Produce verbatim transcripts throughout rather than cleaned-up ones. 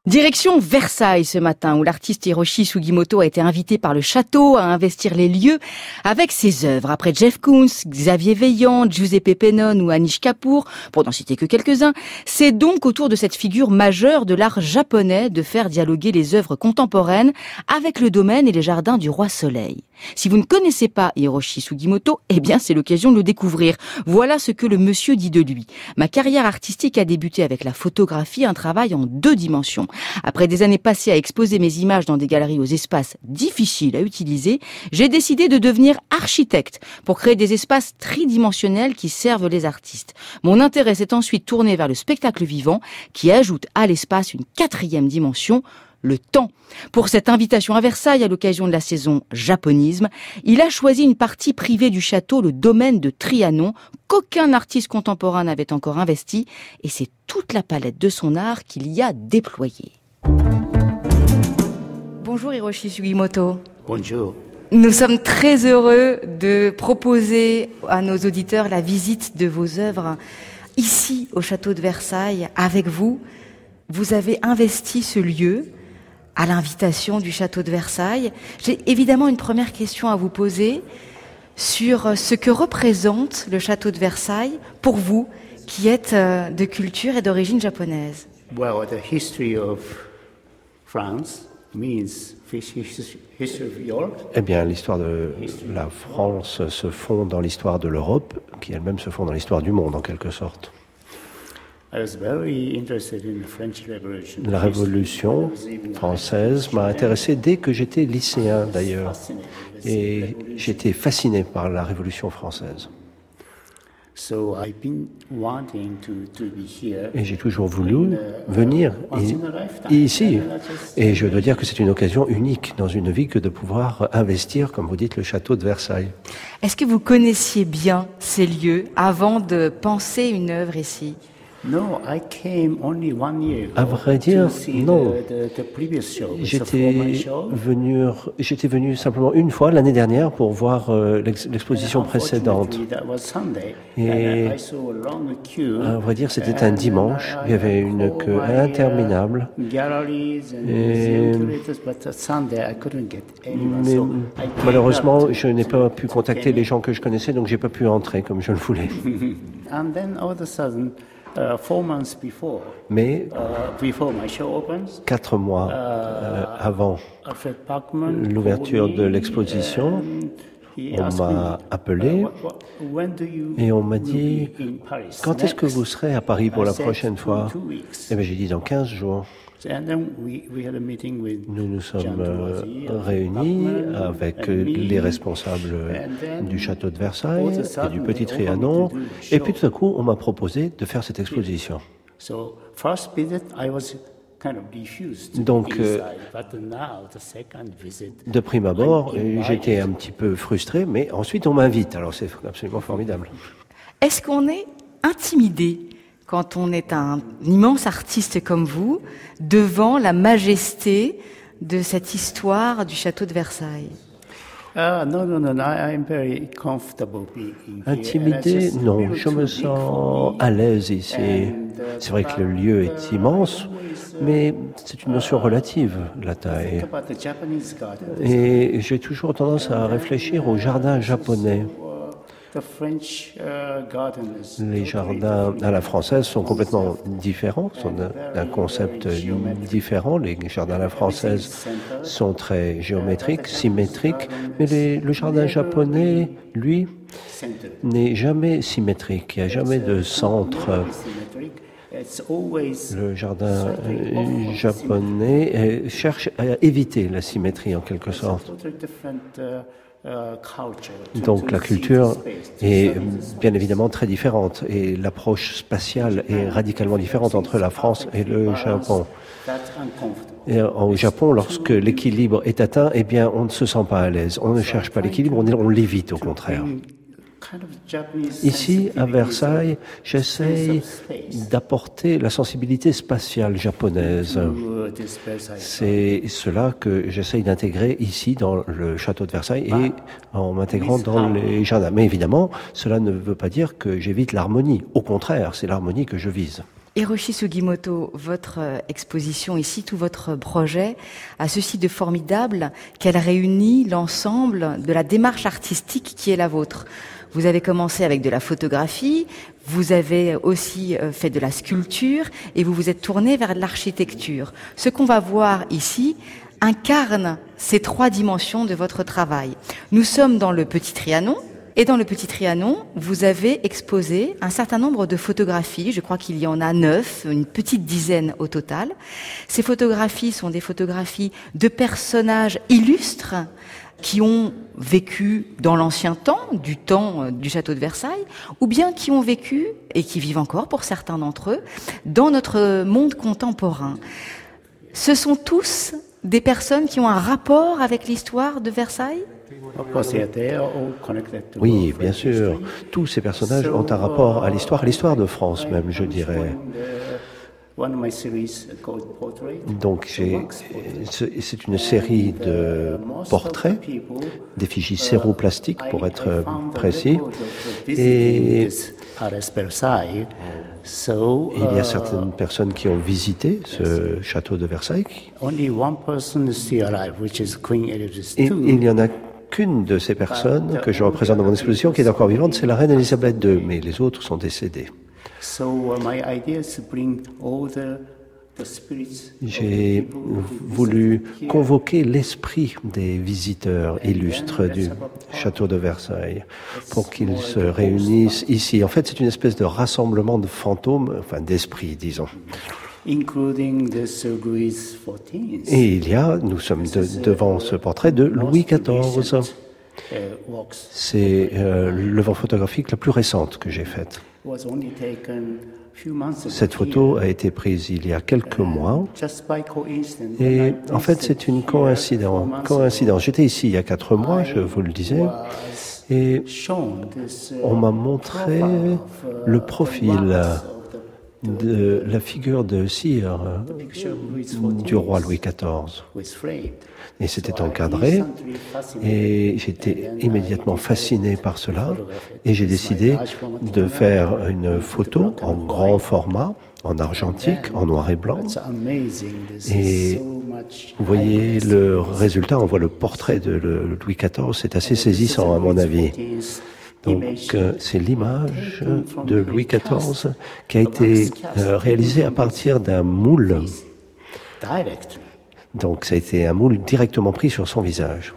Direction Versailles ce matin, où l'artiste Hiroshi Sugimoto a été invité par le château à investir les lieux avec ses œuvres. Après Jeff Koons, Xavier Veillant, Giuseppe Pennone ou Anish Kapoor, pour n'en citer que quelques-uns, c'est donc autour de cette figure majeure de l'art japonais de faire dialoguer les œuvres contemporaines avec le domaine et les jardins du Roi Soleil. Si vous ne connaissez pas Hiroshi Sugimoto, eh bien c'est l'occasion de le découvrir. Voilà ce que le monsieur dit de lui. Ma carrière artistique a débuté avec la photographie, un travail en deux dimensions. Après des années passées à exposer mes images dans des galeries aux espaces difficiles à utiliser, j'ai décidé de devenir architecte pour créer des espaces tridimensionnels qui servent les artistes. Mon intérêt s'est ensuite tourné vers le spectacle vivant qui ajoute à l'espace une quatrième dimension, le temps. Pour cette invitation à Versailles à l'occasion de la saison Japonisme, il a choisi une partie privée du château, le domaine de Trianon, qu'aucun artiste contemporain n'avait encore investi, et c'est toute la palette de son art qu'il y a déployée. Bonjour Hiroshi Sugimoto. Bonjour. Nous sommes très heureux de proposer à nos auditeurs la visite de vos œuvres ici au château de Versailles avec vous. Vous avez investi ce lieu à l'invitation du château de Versailles. J'ai évidemment une première question à vous poser sur ce que représente le château de Versailles pour vous, qui êtes de culture et d'origine japonaise. Well, the history of France means history of Europe. Eh bien, l'histoire de la France se fond dans l'histoire de l'Europe, qui elle-même se fond dans l'histoire du monde, en quelque sorte. La Révolution française m'a intéressé dès que j'étais lycéen, d'ailleurs, et j'étais fasciné par la Révolution française. Et j'ai toujours voulu venir ici. Et je dois dire que c'est une occasion unique dans une vie que de pouvoir investir, comme vous dites, le château de Versailles. Est-ce que vous connaissiez bien ces lieux avant de penser une œuvre ici ? No, I came only one year ago à vrai dire, non. The, the, the previous show. J'étais venu, j'étais venu simplement une fois l'année dernière pour voir euh, l'ex, l'exposition précédente. Et à vrai dire, c'était un dimanche. Il y avait une queue interminable. Et, mais malheureusement, je n'ai pas pu contacter les gens que je connaissais, donc j'ai pas pu entrer comme je le voulais. And then all of a sudden, Uh, four months before, Mais uh, before my show opens, quatre mois euh, avant l'ouverture de l'exposition, on m'a appelé et on m'a dit « Quand est-ce que vous serez à Paris pour la prochaine fois ?» Eh bien, j'ai dit « Dans quinze jours ». Nous nous sommes euh, réunis avec les responsables du château de Versailles et du Petit Trianon, et puis tout à coup, on m'a proposé de faire cette exposition. Donc, euh, de prime abord, j'étais un petit peu frustré, mais ensuite on m'invite, alors c'est absolument formidable. Est-ce qu'on est intimidé quand on est un immense artiste comme vous, devant la majesté de cette histoire du château de Versailles? Uh, no, no, no, no. I'm very comfortable being here. Intimidé, non, je me sens à l'aise ici. C'est vrai que le lieu est immense, mais c'est une notion relative, la taille. Et j'ai toujours tendance à réfléchir au jardin japonais. Les jardins à la française sont complètement différents, sont d'un concept différent. Les jardins à la française sont très géométriques, symétriques, mais les, le jardin japonais, lui, n'est jamais symétrique. Il n'y a jamais de centre. Le jardin japonais cherche à éviter la symétrie en quelque sorte. Donc la culture est bien évidemment très différente et l'approche spatiale est radicalement différente entre la France et le Japon. Et au Japon, lorsque l'équilibre est atteint, eh bien on ne se sent pas à l'aise. On ne cherche pas l'équilibre, on, on l'évite au contraire. Ici, à Versailles, j'essaye d'apporter la sensibilité spatiale japonaise. C'est cela que j'essaye d'intégrer ici dans le château de Versailles et en m'intégrant dans les jardins. Mais évidemment, cela ne veut pas dire que j'évite l'harmonie. Au contraire, c'est l'harmonie que je vise. Hiroshi Sugimoto, votre exposition ici, tout votre projet a ceci de formidable qu'elle réunit l'ensemble de la démarche artistique qui est la vôtre. Vous avez commencé avec de la photographie, vous avez aussi fait de la sculpture et vous vous êtes tourné vers l'architecture. Ce qu'on va voir ici incarne ces trois dimensions de votre travail. Nous sommes dans le Petit Trianon. Et dans le Petit Trianon, vous avez exposé un certain nombre de photographies. Je crois qu'il y en a neuf, une petite dizaine au total. Ces photographies sont des photographies de personnages illustres qui ont vécu dans l'ancien temps, du temps du château de Versailles, ou bien qui ont vécu, et qui vivent encore pour certains d'entre eux, dans notre monde contemporain. Ce sont tous des personnes qui ont un rapport avec l'histoire de Versailles ? Oui, bien sûr. Tous ces personnages ont un rapport à l'histoire, à l'histoire de France même, je dirais. Donc, j'ai, c'est une série de portraits, d'effigies séroplastiques pour être précis. Et il y a certaines personnes qui ont visité ce château de Versailles. Et il y en a qu'une de ces personnes que je représente dans mon exposition qui est encore vivante, c'est la reine Elisabeth deux, mais les autres sont décédés. J'ai voulu convoquer l'esprit des visiteurs illustres du château de Versailles pour qu'ils se réunissent ici. En fait, c'est une espèce de rassemblement de fantômes, enfin d'esprits, disons. Et il y a, nous sommes de, devant ce portrait de Louis quatorze. C'est euh, l'œuvre photographique la plus récente que j'ai faite. Cette photo a été prise il y a quelques mois et en fait c'est une coïncidence. coïncidence. J'étais ici il y a quatre mois, je vous le disais, et on m'a montré le profil de la figure de cire du roi Louis quatorze. Et c'était encadré et j'étais immédiatement fasciné par cela et j'ai décidé de faire une photo en grand format, en argentique, en noir et blanc. Et vous voyez le résultat, on voit le portrait de Louis quatorze, c'est assez saisissant à mon avis. Donc, euh, c'est l'image de Louis quatorze qui a été euh, réalisée à partir d'un moule. Donc, ça a été un moule directement pris sur son visage.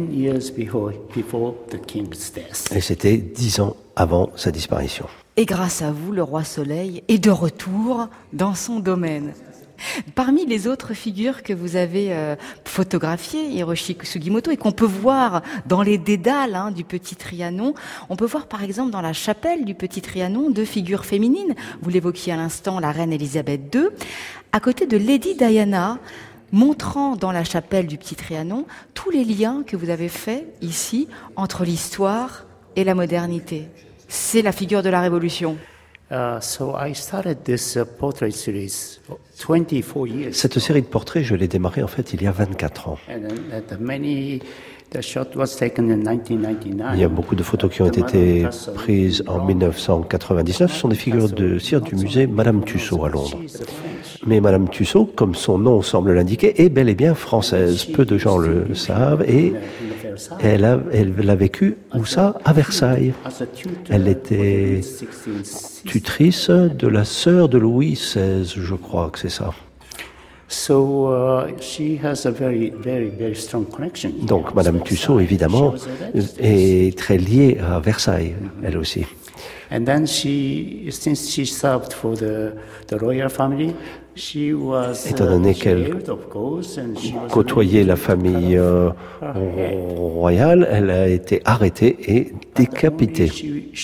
Et c'était dix ans avant sa disparition. Et grâce à vous, le roi Soleil est de retour dans son domaine. Parmi les autres figures que vous avez euh, photographiées, Hiroshi Sugimoto, et qu'on peut voir dans les dédales hein, du Petit Trianon, on peut voir par exemple dans la chapelle du Petit Trianon deux figures féminines. Vous l'évoquiez à l'instant, la reine Elisabeth deux, à côté de Lady Diana, montrant dans la chapelle du Petit Trianon tous les liens que vous avez faits ici entre l'histoire et la modernité. C'est la figure de la Révolution. Uh, so I started this uh, portrait series twenty-four years. Cette série de portraits, je l'ai démarrée en fait il y a vingt-quatre ans. And then, uh, many, the shot was taken in nineteen ninety-nine. Il y a beaucoup de photos qui ont été prises en dix-neuf cent quatre-vingt-dix-neuf. Ce sont des figures de cire du musée Madame Tussaud à Londres. Mais Madame Tussaud, comme son nom semble l'indiquer, est bel et bien française. Peu de gens le savent et elle a, elle a vécu, où ça? À Versailles. Elle était tutrice de la sœur de Louis seize, je crois que c'est ça. So, uh, she has a very, very, very strong connection. Donc, Madame Tussaud, évidemment, est très liée à Versailles, elle aussi. And then she, since she served for the, the royal family, she was, étant donné qu'elle côtoyait la famille euh, royale, elle a été arrêtée et décapitée.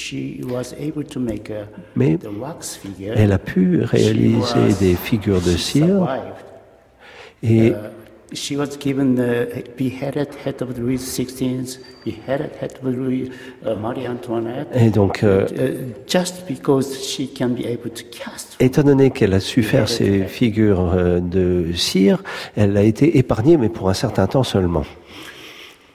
Mais elle a pu réaliser des figures de cire et She was given the beheaded head of Louis sixteenth, beheaded head of Louis, uh, Marie Antoinette. Et donc, euh, uh, just because she can be able to cast. Étant donné qu'elle a su faire ces figures de cire, elle a été épargnée, mais pour un certain temps seulement.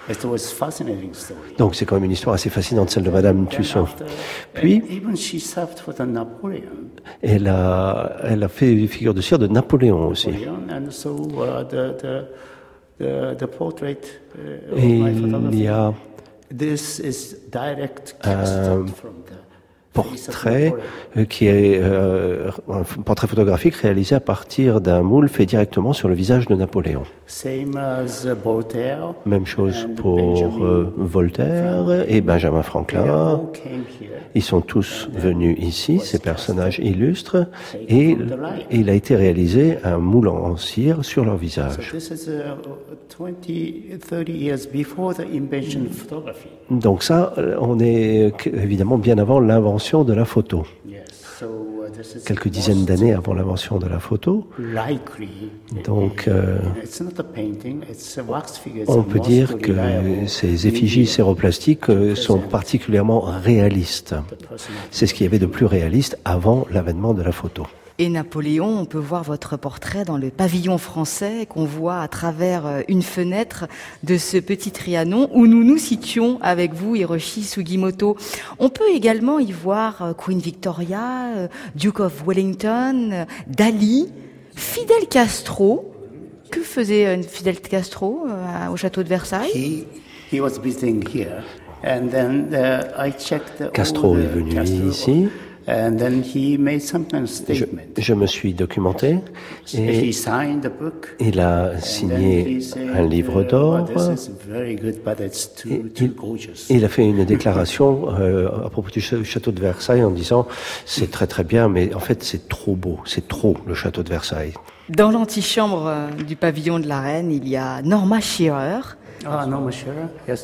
It was fascinating story. Donc c'est quand même une histoire assez fascinante, celle de Madame Tussaud. Puis, Even she served for the Napoleon. elle a, elle a fait figure de cire de Napoléon aussi. Napoleon, and so uh, the, the, the, the portrait uh, of Et my il photography, y a this is direct un casted from the portrait euh, qui est euh, un portrait photographique réalisé à partir d'un moule fait directement sur le visage de Napoléon. Same as uh, Voltaire. Même chose and pour Benjamin euh, Voltaire et Benjamin They Franklin. all came here. Ils sont tous venus ici, ces personnages illustres, et, et il a été réalisé un moule en cire sur leur So visage. this is uh, twenty, thirty years before the invention of photography. Donc ça, on est évidemment bien avant l'invention de la photo. Yes. So uh, this is Quelques dizaines d'années avant l'invention de la photo. likely. Donc, euh, It's not a painting, it's a wax figure. It's on a peut most dire que reliable ces effigies medium. séroplastiques euh, sont particulièrement réalistes. C'est ce qu'il y avait de plus réaliste avant l'avènement de la photo. Et Napoléon, on peut voir votre portrait dans le pavillon français qu'on voit à travers une fenêtre de ce petit Trianon où nous nous situons avec vous, Hiroshi Sugimoto. On peut également y voir Queen Victoria, Duke of Wellington, Dali, Fidel Castro. Que faisait Fidel Castro au château de Versailles? He, he was visiting here, and then uh, I checked the, Castro all the est venu Castro, ici. and then he made some kind of Je, statement. je me suis documenté et He signed the book. il a And then signé he said, un livre uh, d'or. "Well, this is very good, but it's too, Et too il, gorgeous." il a fait une déclaration euh, à propos du ch- château de Versailles en disant c'est très très bien, mais en fait c'est trop beau, c'est trop le château de Versailles. Dans l'antichambre du pavillon de la Reine, il y a Norma Shearer. Ah, Norma Shearer, yes.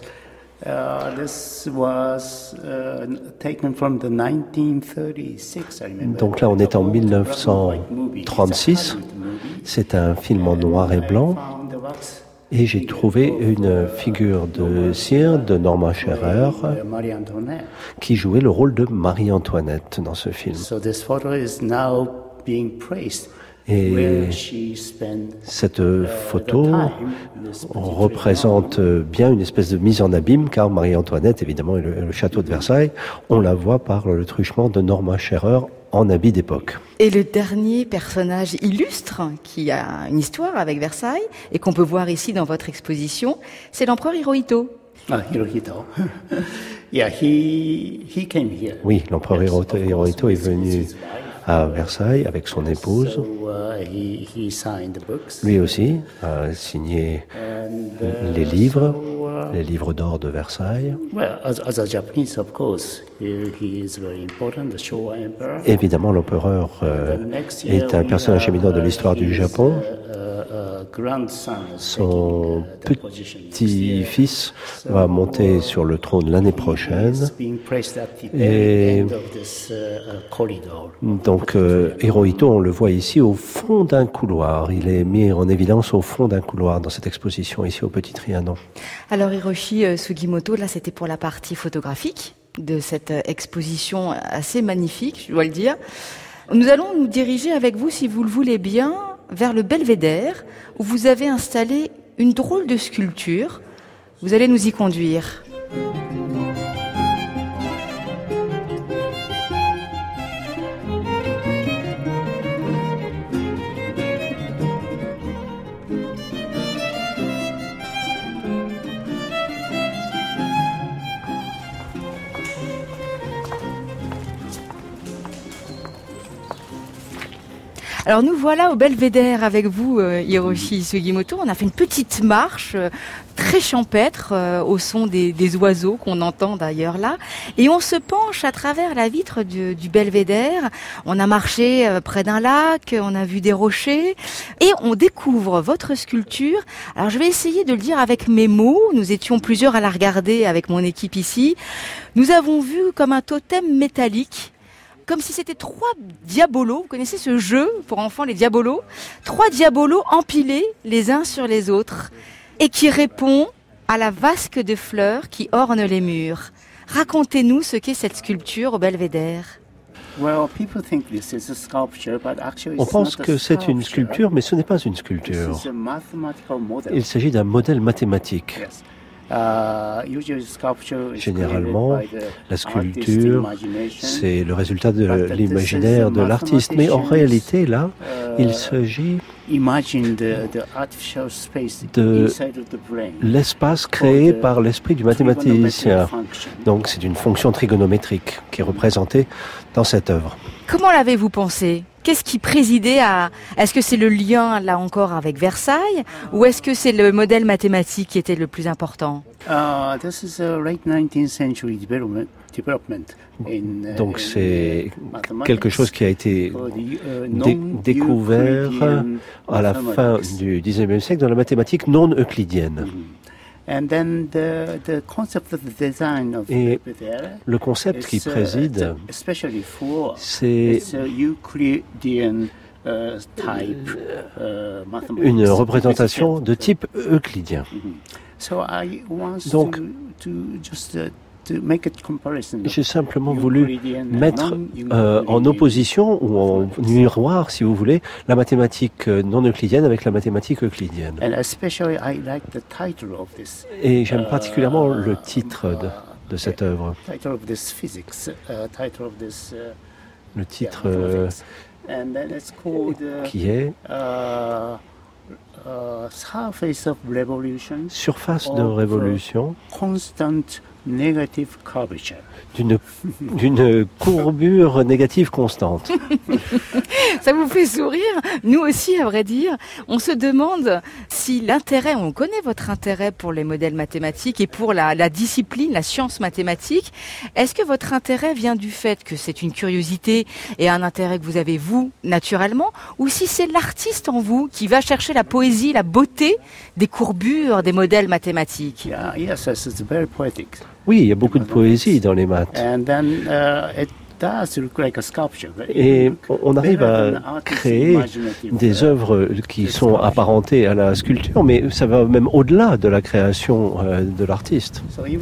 Uh, this was uh, taken from the nineteen thirty-six, I remember. Donc là on est en mille neuf cent trente-six, c'est un film en noir et blanc et j'ai trouvé une figure de cire de Norma Shearer Marie-Antoinette. qui jouait le rôle de Marie-Antoinette dans ce film. So this photo is now being praised. Et Where she spent cette uh, photo the time, this particular représente bien une espèce de mise en abîme, car Marie-Antoinette, évidemment, et le, le château de Versailles, on la voit par le truchement de Norma Shearer en habit d'époque. Et le dernier personnage illustre qui a une histoire avec Versailles et qu'on peut voir ici dans votre exposition, c'est l'empereur Hirohito. Ah, Hirohito. Yeah, he he came here. Oui, l'empereur Yes, Hirohito, of course, Hirohito est with his venu wife. à Versailles avec son épouse. So uh, he he signed the books. Lui aussi a signé And, uh, les livres, so, uh, les livres d'or de Versailles. well, as, as a Japanese, of course, he, he is very important, the Showa Emperor. Évidemment, l'empereur euh, est un personnage éminent de l'histoire du Japon. Son petit-fils va monter sur le trône l'année prochaine. Et donc, euh, Hirohito, on le voit ici au fond d'un couloir. Il est mis en évidence au fond d'un couloir dans cette exposition ici au Petit Trianon. Alors Hiroshi Sugimoto, là c'était pour la partie photographique de cette exposition assez magnifique, je dois le dire. Nous allons nous diriger avec vous, si vous le voulez bien, vers le Belvédère, où vous avez installé une drôle de sculpture. Vous allez nous y conduire. Alors nous voilà au Belvédère avec vous, euh, Hiroshi Sugimoto. On a fait une petite marche euh, très champêtre euh, au son des, des oiseaux qu'on entend d'ailleurs là. Et on se penche à travers la vitre du, du Belvédère. On a marché euh, près d'un lac, on a vu des rochers et on découvre votre sculpture. Alors je vais essayer de le dire avec mes mots. Nous étions plusieurs à la regarder avec mon équipe ici. Nous avons vu comme un totem métallique, comme si c'était trois diabolos. Vous connaissez ce jeu pour enfants, les diabolos? Trois diabolos empilés les uns sur les autres et qui répond à la vasque de fleurs qui orne les murs. Racontez-nous ce qu'est cette sculpture au Belvédère. On pense que c'est une sculpture, mais ce n'est pas une sculpture. Il s'agit d'un modèle mathématique. Généralement, la sculpture, c'est le résultat de l'imaginaire de l'artiste. Mais en réalité, là, il s'agit de l'espace créé par l'esprit du mathématicien. Donc, c'est une fonction trigonométrique qui est représentée dans cette œuvre. Comment l'avez-vous pensé ? Qu'est-ce qui présidait à... Est-ce que c'est le lien, là encore, avec Versailles, ou est-ce que c'est le modèle mathématique qui était le plus important ? Uh, this is a late nineteenth century development, development in, uh, Donc c'est in, uh, quelque chose qui a été dé- découvert à la fin du dix-neuvième siècle dans la mathématique non euclidienne. And then the, the concept of the design of Et there, le concept qui préside, especially for c'est Euclidean uh, type, uh, une représentation de type euclidien. So I want Donc, to, to just, uh, to make a comparison j'ai simplement voulu mettre euh, en opposition ou en miroir, si vous voulez, la mathématique non euclidienne avec la mathématique euclidienne. And especially I like the title of this, Et j'aime particulièrement le titre de, de cette œuvre. title of this physics, uh, title of this, uh, Le titre yeah, euh, and then it's called uh, qui est uh, uh, Surface of Revolution, Surface de révolution Constant Negative Curvature. d'une d'une courbure négative constante. Ça vous fait sourire ? Nous aussi, à vrai dire. On se demande si l'intérêt, on connaît votre intérêt pour les modèles mathématiques et pour la, la discipline, la science mathématique. Est-ce que votre intérêt vient du fait que c'est une curiosité et un intérêt que vous avez vous, naturellement, ou si c'est l'artiste en vous qui va chercher la poésie, la beauté des courbures des modèles mathématiques ? Yeah, yes, yes, it's very poetic. Oui, il y a beaucoup de poésie dans les maths. And then uh, it does look like a sculpture. Et on arrive à créer des œuvres qui sont apparentées à la sculpture, mais ça va même au-delà de la création euh, de l'artiste.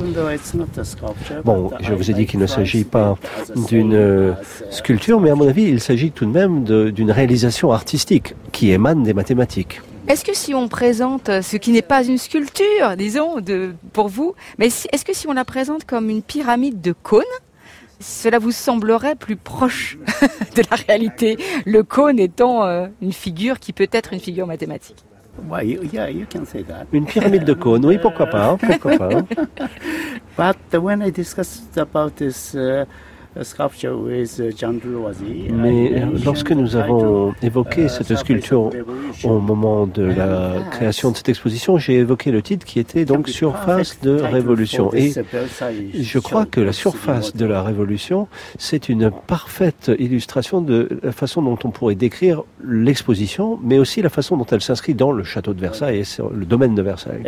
Bon, je vous ai dit qu'il ne s'agit pas d'une euh, sculpture, mais à mon avis, il s'agit tout de même de, d'une réalisation artistique qui émane des mathématiques. Est-ce que si on présente ce qui n'est pas une sculpture, disons, de, pour vous, mais si, est-ce que si on la présente comme une pyramide de cônes, cela vous semblerait plus proche de la réalité, le cône étant euh, une figure qui peut être une figure mathématique? Well, you, yeah, you can say that. Une pyramide de cônes, oui, pourquoi pas, pourquoi pas. But when I discussed about this uh, sculpture with Jean Delavoisier, Mais lorsque nous avons évoqué cette sculpture au moment de la création de cette exposition, j'ai évoqué le titre qui était donc Surface de Révolution. Et je crois que la surface de la Révolution, c'est une parfaite illustration de la façon dont on pourrait décrire l'exposition, mais aussi la façon dont elle s'inscrit dans le château de Versailles et sur le domaine de Versailles.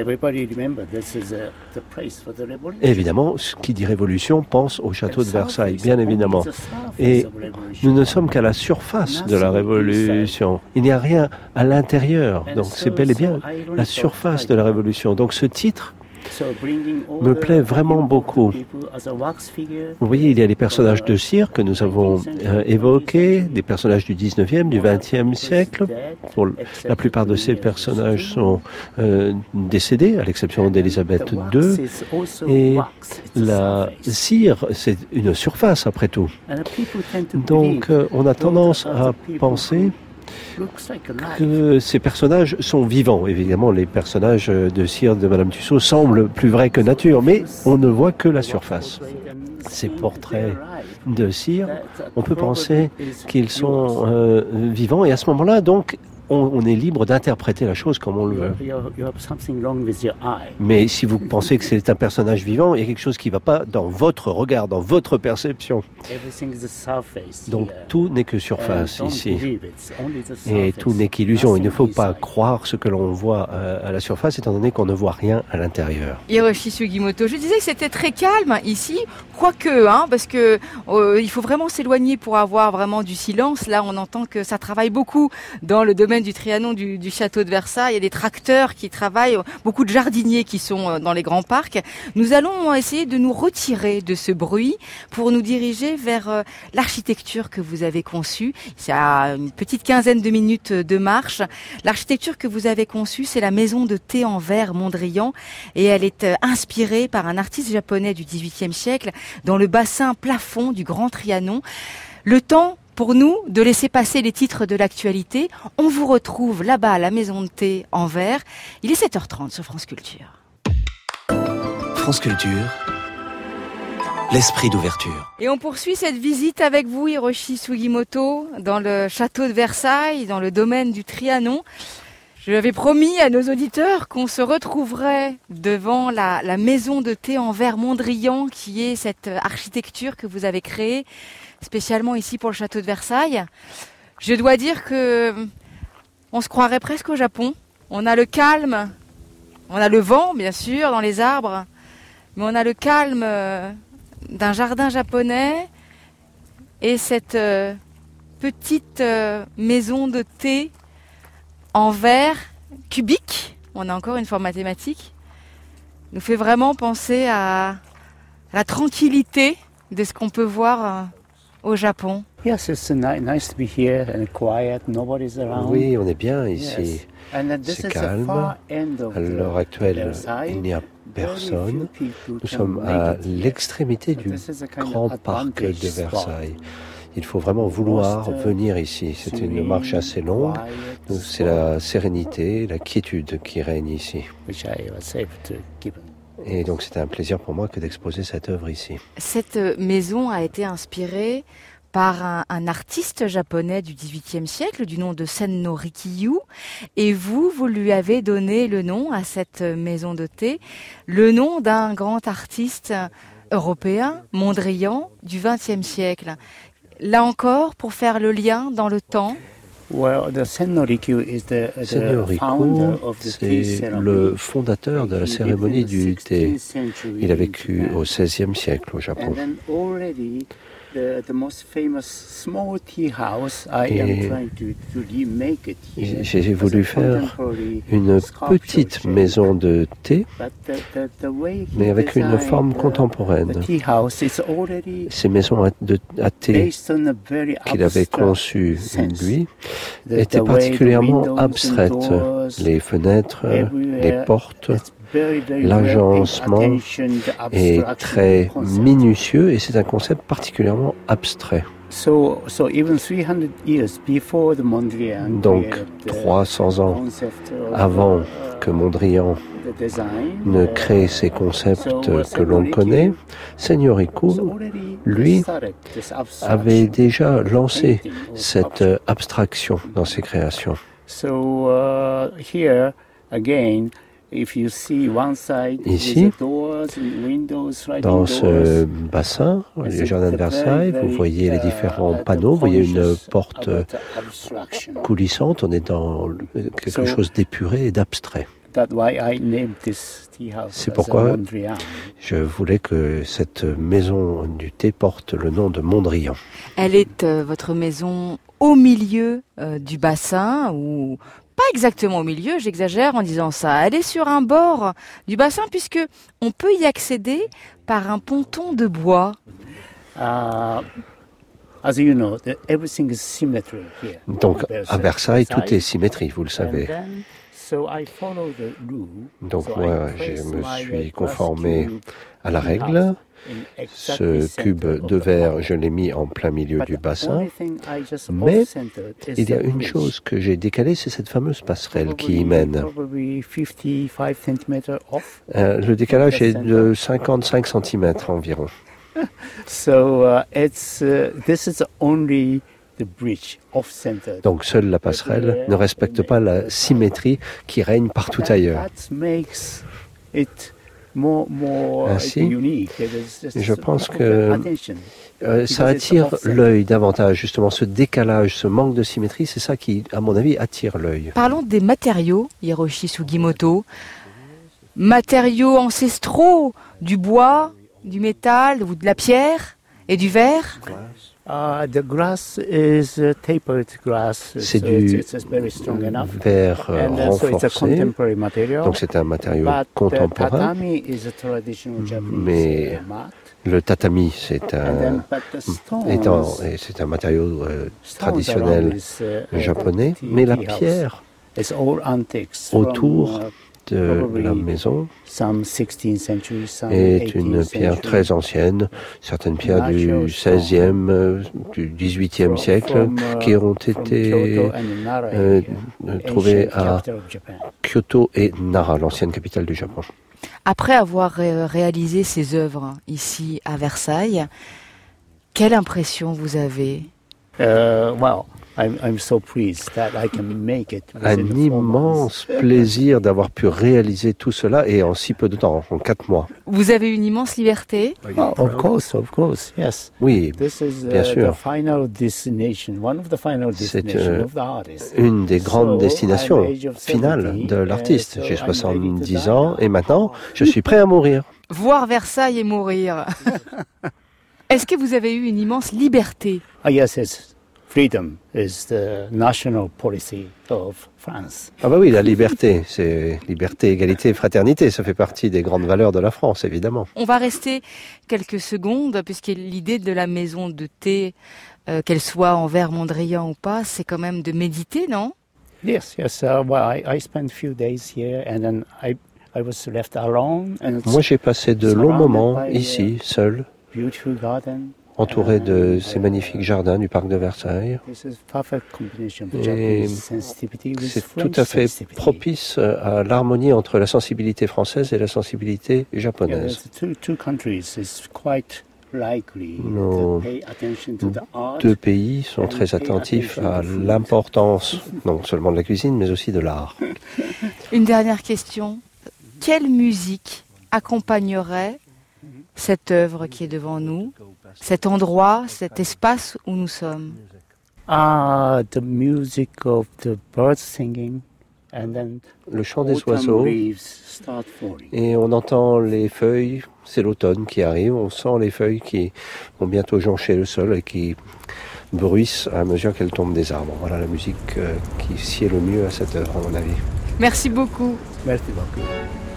Et évidemment, ce qui dit révolution pense au château de Versailles, bien évidemment. Et nous ne sommes qu'à la surface de la révolution. Il n'y a rien à l'intérieur. Donc c'est bel et bien la surface de la révolution. Donc ce titre me plaît vraiment beaucoup. Vous voyez, il y a les personnages de cire que nous avons euh, évoqués, des personnages du dix-neuvième, du vingtième siècle. Pour la plupart de ces personnages sont euh, décédés, à l'exception d'Élisabeth deux. Et la cire, c'est une surface, après tout. Donc, euh, on a tendance à penser que ces personnages sont vivants. Évidemment, les personnages de cire de Madame Tussaud semblent plus vrais que nature, mais on ne voit que la surface. Ces portraits de cire, on peut penser qu'ils sont euh, vivants, et à ce moment-là, donc, on, on est libre d'interpréter la chose comme on le veut. Mais si vous pensez que c'est un personnage vivant, il y a quelque chose qui ne va pas dans votre regard, dans votre perception. Donc tout n'est que surface ici. Et tout n'est qu'illusion. Il ne faut pas croire ce que l'on voit à la surface, étant donné qu'on ne voit rien à l'intérieur. Hiroshi Sugimoto, je disais que c'était très calme ici, quoique, hein, parce que euh, il faut vraiment s'éloigner pour avoir vraiment du silence. Là, on entend que ça travaille beaucoup dans le domaine domaine du Trianon du, du château de Versailles. Il y a des tracteurs qui travaillent, beaucoup de jardiniers qui sont dans les grands parcs. Nous allons essayer de nous retirer de ce bruit pour nous diriger vers euh, l'architecture que vous avez conçue. C'est à une petite quinzaine de minutes de marche. L'architecture que vous avez conçue, c'est la maison de thé en verre Mondrian, et elle est euh, inspirée par un artiste japonais du dix-huitième siècle dans le bassin plafond du Grand Trianon. Le temps pour nous de laisser passer les titres de l'actualité. On vous retrouve là-bas à la maison de thé en verre. Il est sept heures trente sur France Culture. France Culture, l'esprit d'ouverture. Et on poursuit cette visite avec vous, Hiroshi Sugimoto, dans le château de Versailles, dans le domaine du Trianon. Je l'avais promis à nos auditeurs qu'on se retrouverait devant la, la maison de thé en verre Mondrian, qui est cette architecture que vous avez créée spécialement ici pour le château de Versailles. Je dois dire que on se croirait presque au Japon. On a le calme, on a le vent bien sûr dans les arbres, mais on a le calme d'un jardin japonais et cette petite maison de thé en verre cubique, on a encore une forme mathématique, nous fait vraiment penser à, à la tranquillité de ce qu'on peut voir au Japon. Yes, it's nice to be here and quiet. Nobody's around. Oui, on est bien ici. Yes. And this C'est is calme. the far end of À l'heure actuelle, Versailles. il n'y a personne. Very few people Nous can sommes make à it here. l'extrémité du This is a kind of grand parc advantage de spot. Versailles. Il faut vraiment vouloir Most, uh, venir ici. C'est une marche assez longue. quiet C'est la sérénité, la quiétude qui règne ici. which I was able to give. Et donc c'était un plaisir pour moi que d'exposer cette œuvre ici. Cette maison a été inspirée par un, un artiste japonais du dix-huitième siècle du nom de Senno Rikiyu. Et vous, vous lui avez donné le nom à cette maison de thé, le nom d'un grand artiste européen, Mondrian, du vingtième siècle. Là encore, pour faire le lien dans le temps. Well, the Senno Rikyu is the, the Senno founder Riku, of the tea c'est ceremony. le fondateur de la He cérémonie lived in the du thé. sixteenth century Il a in vécu Japan. au seizième siècle au Japon. And then already the, the most famous small tea house, I Et am trying to, to remake it here. J'ai as voulu a faire contemporary une sculpture petite shape. maison de thé, But the, the, the way he mais avec une designed forme the- contemporaine. The tea house is already Ces maisons à, de, à thé based on a very qu'il avait abstract conçues, sense. lui, The- étaient the way the particulièrement windows and abstraites. doors, Les fenêtres, everywhere, les portes it's very, very l'agencement well paid attention, the est abstraction très concept. minutieux et c'est un concept particulièrement abstrait. So, so even three hundred years before the Mondrian Donc created the trois cents ans concept of, avant uh, que Mondrian the design, ne uh, crée ces concepts so, uh, que l'on Senno connaît, Riku Senno was Riku, already lui, started this abstraction avait déjà of lancé painting or cette sculpture. euh, abstraction dans ses créations. So uh, here again, if you see one side Ici, with the doors and windows, sliding Dans doors, ce bassin, le jardin de Versailles, vous voyez les différents panneaux, vous voyez une porte about the abstraction. coulissante, on est dans le- quelque chose d'épuré et d'abstrait. That's why I named this tea house C'est as pourquoi a Mondrian. je voulais que cette maison du thé porte le nom de Mondrian. Elle est, euh, votre maison, au milieu euh, du bassin, ou pas exactement au milieu, j'exagère en disant ça. Elle est sur un bord du bassin puisque on peut y accéder par un ponton de bois. Uh, as you know, the, everything is symmetry here. Donc There's à a Versailles, tout side, est symétrie, vous le and savez. then, so I follow the rule. Donc So moi, I je place me my suis glass conformé cube à la in règle. half in exactly Ce center cube of de the verre, pond. je l'ai mis en plein milieu But du the bassin. only thing I just Mais off-centered is il y a the une bridge. chose que j'ai décalée, c'est cette fameuse passerelle qui y Probably- mène. Probably fifty-five centimeters off. Euh, le décalage est de cinquante-cinq centimètres environ. So uh, it's uh, this is only the bridge off-centered. Donc seule la passerelle ne respecte pas la symétrie qui règne partout That- ailleurs. That makes it more more Ainsi, unique. There's just je pense more que attention. Euh, ça attire l'œil davantage, justement ce décalage, ce manque de symétrie, c'est ça qui, à mon avis, attire l'œil. Parlons des matériaux, Hiroshi Sugimoto. Matériaux ancestraux, du bois, du métal ou de la pierre et du verre. Uh, the grass is uh, tapered grass. C'est so du it's, it's very strong enough. verre euh, And, uh, so it's a renforcé, contemporary material. donc c'est un matériau But contemporain. the tatami is a traditional Japanese Mais uh, mat. le tatami, c'est And un, then, but the stones, étant, et c'est un matériau euh, stones traditionnel around this, uh, japonais, tea- mais la tea house pierre is all antiques autour from, uh, de probably la maison some sixteenth century, some est une eighteenth pierre century. très ancienne, certaines pierres du seizième, euh, du dix-huitième siècle, From, uh, qui ont from été Kyoto and Nara euh, area, trouvées ancient à capital of Japan. Kyoto et Nara, l'ancienne capitale du Japon. Après avoir ré- réalisé ces œuvres ici à Versailles, quelle impression vous avez? Uh, well, I'm, I'm so pleased that I can make it Un within the four immense months. plaisir d'avoir pu réaliser tout cela et en si peu de temps, en quatre mois. Vous avez une immense liberté. Oh, of course, of course, yes. Oui, This is uh, bien the sûr. final destination, one of the final C'est destinations euh, of the artist. une des grandes So, destinations I'm age of finales seventy, de l'artiste. uh, so J'ai I'm ready to soixante-dix die ans now. et maintenant, je suis prêt à mourir. Voir Versailles et mourir. Est-ce que vous avez eu une immense liberté? Ah, yes, yes. Freedom is the national policy of France. Ah bah oui, la liberté, c'est liberté, égalité, fraternité, ça fait partie des grandes valeurs de la France, évidemment. On va rester quelques secondes, puisque l'idée de la maison de thé, euh, qu'elle soit en verre Mondrian ou pas, c'est quand même de méditer, non? Yes, yes. Uh, well, I, I spent a few days here, and then I I was left alone. And it's Moi, j'ai passé de longs moments ici, seul, beautiful garden. entouré de ces magnifiques jardins du parc de Versailles. This is perfect combination of Et Japanese sensitivity with c'est French tout à fait sensitivity. propice à l'harmonie entre la sensibilité française et la sensibilité Yeah, japonaise. the two, two countries is quite likely Nos to pay attention to the art. Deux pays sont très attentifs à l'importance, non seulement de la cuisine, mais aussi de l'art. Une dernière question. Quelle musique accompagnerait cette œuvre qui est devant nous, cet endroit, cet espace où nous sommes? Ah, the music of the birds singing, and then Le chant des autumn oiseaux, leaves start falling. et on entend les feuilles, c'est l'automne qui arrive, on sent les feuilles qui vont bientôt joncher le sol et qui bruissent à mesure qu'elles tombent des arbres. Voilà la musique euh, qui sied le mieux à cette œuvre, à mon avis. Merci beaucoup. Merci beaucoup.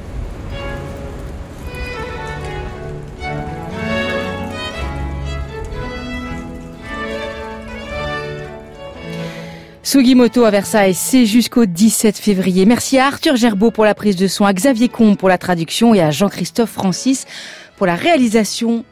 Sugimoto à Versailles, c'est jusqu'au dix-sept février. Merci à Arthur Gerbeau pour la prise de son, à Xavier Combe pour la traduction et à Jean-Christophe Francis pour la réalisation